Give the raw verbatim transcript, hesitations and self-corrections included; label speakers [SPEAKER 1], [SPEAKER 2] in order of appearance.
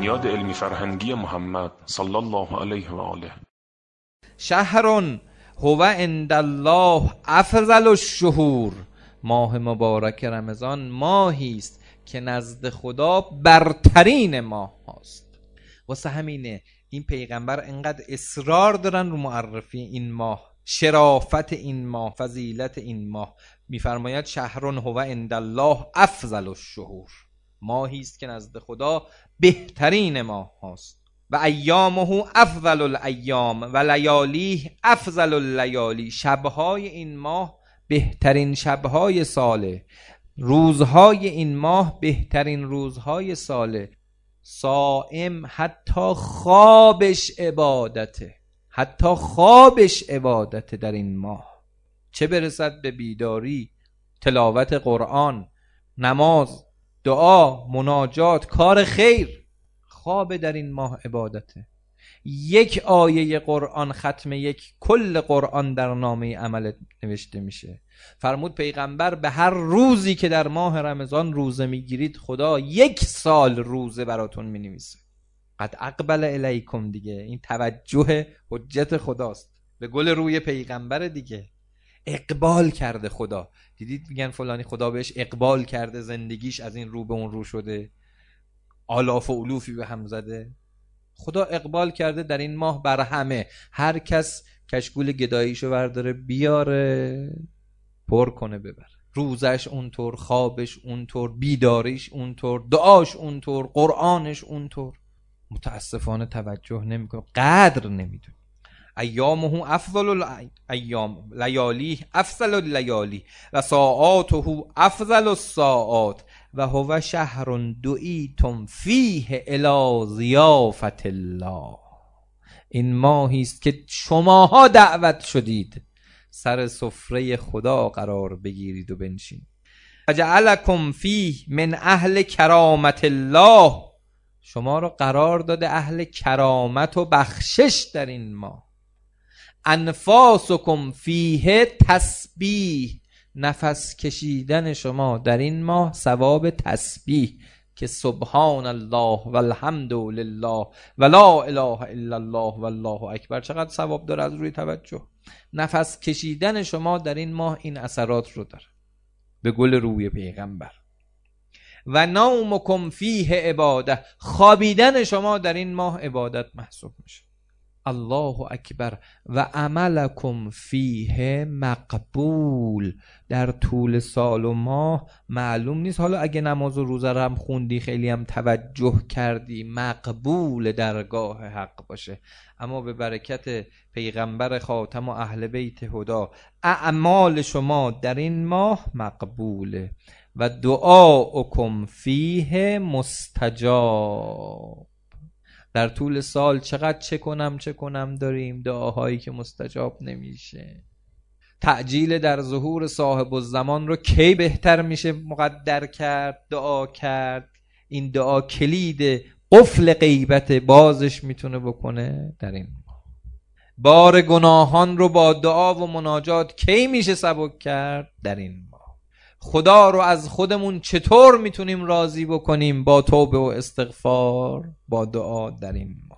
[SPEAKER 1] بنیاد علمی فرهنگی محمد صلی الله علیه و آله.
[SPEAKER 2] شهر هو عند الله افضل الشهور، ماه مبارک رمضان ماهی است که نزد خدا برترین ماه هاست. واسه همینه این پیغمبر انقدر اصرار دارن رو معرفی این ماه، شرافت این ماه، فضیلت این ماه. میفرماید شهر هو عند الله افضل الشهور، ماهی است که نزد خدا بهترین ماه هاست. و ایامه افضل الایام و لیالیه افضل اللیالی، شبهای این ماه بهترین شبهای ساله، روزهای این ماه بهترین روزهای ساله. صائم حتی خوابش عبادته، حتی خوابش عبادته در این ماه، چه برسد به بیداری، تلاوت قرآن، نماز، دعا، مناجات، کار خیر. خواب در این ماه عبادته. یک آیه قرآن ختم یک کل قرآن در نامه عملت نوشته میشه. فرمود پیغمبر به هر روزی که در ماه رمضان روزه میگیرید خدا یک سال روزه براتون مینویسه. قد اقبل الیکم، دیگه این توجه حجت خداست به گل روی پیغمبر دیگه. اقبال کرده خدا. دیدید میگن فلانی خدا بهش اقبال کرده، زندگیش از این رو به اون رو شده، آلاف و علوفی به هم زده. خدا اقبال کرده در این ماه بر همه. هر کس کشکول گداییشو برداره بیاره پر کنه ببره. روزش اونطور، خوابش اونطور، بیداریش اونطور، دعاش اونطور، قرآنش اونطور. متاسفانه توجه نمیکنه، قدر نمیدونه. ایامه افضل الایام لیالی افضل اللیالی و ساعاته افضل الساعات و هو شهر دعیتم فیه الی ضیافت الله. این ماهی است که شماها دعوت شدید سر سفره خدا قرار بگیرید و بنشینید. فجعلکم فیه من اهل کرامت الله، شما را قرار داده اهل کرامت و بخشش در این ماه. انفاسکم فیه تسبیح، نفس کشیدن شما در این ماه ثواب تسبیح، که سبحان الله والحمد لله و لا اله الا الله والله اکبر، چقدر ثواب داره از روی توجه. نفس کشیدن شما در این ماه این اثرات رو داره به گل روی پیغمبر. و نومکم فیه عباده، خوابیدن شما در این ماه عبادت محسوب میشه. الله اکبر. و عملکم فیه مقبول، در طول سال و ماه معلوم نیست، حالا اگه نماز و روزه رو هم خوندی، خیلی هم توجه کردی، مقبول درگاه حق باشه. اما به برکت پیغمبر خاتم و اهل بیت هدا اعمال شما در این ماه مقبوله. و دعاؤکم فیه مستجاب، در طول سال چقدر چه کنم چه کنم داریم، دعاهایی که مستجاب نمیشه. تعجیل در ظهور صاحب الزمان رو کی بهتر میشه مقدر کرد، دعا کرد. این دعا کلید قفل غیبت، بازش میتونه بکنه در این ماه. بار گناهان رو با دعا و مناجات کی میشه سبک کرد در این ماه. خدا رو از خودمون چطور میتونیم راضی بکنیم با توبه و استغفار، با دعا در این ماه.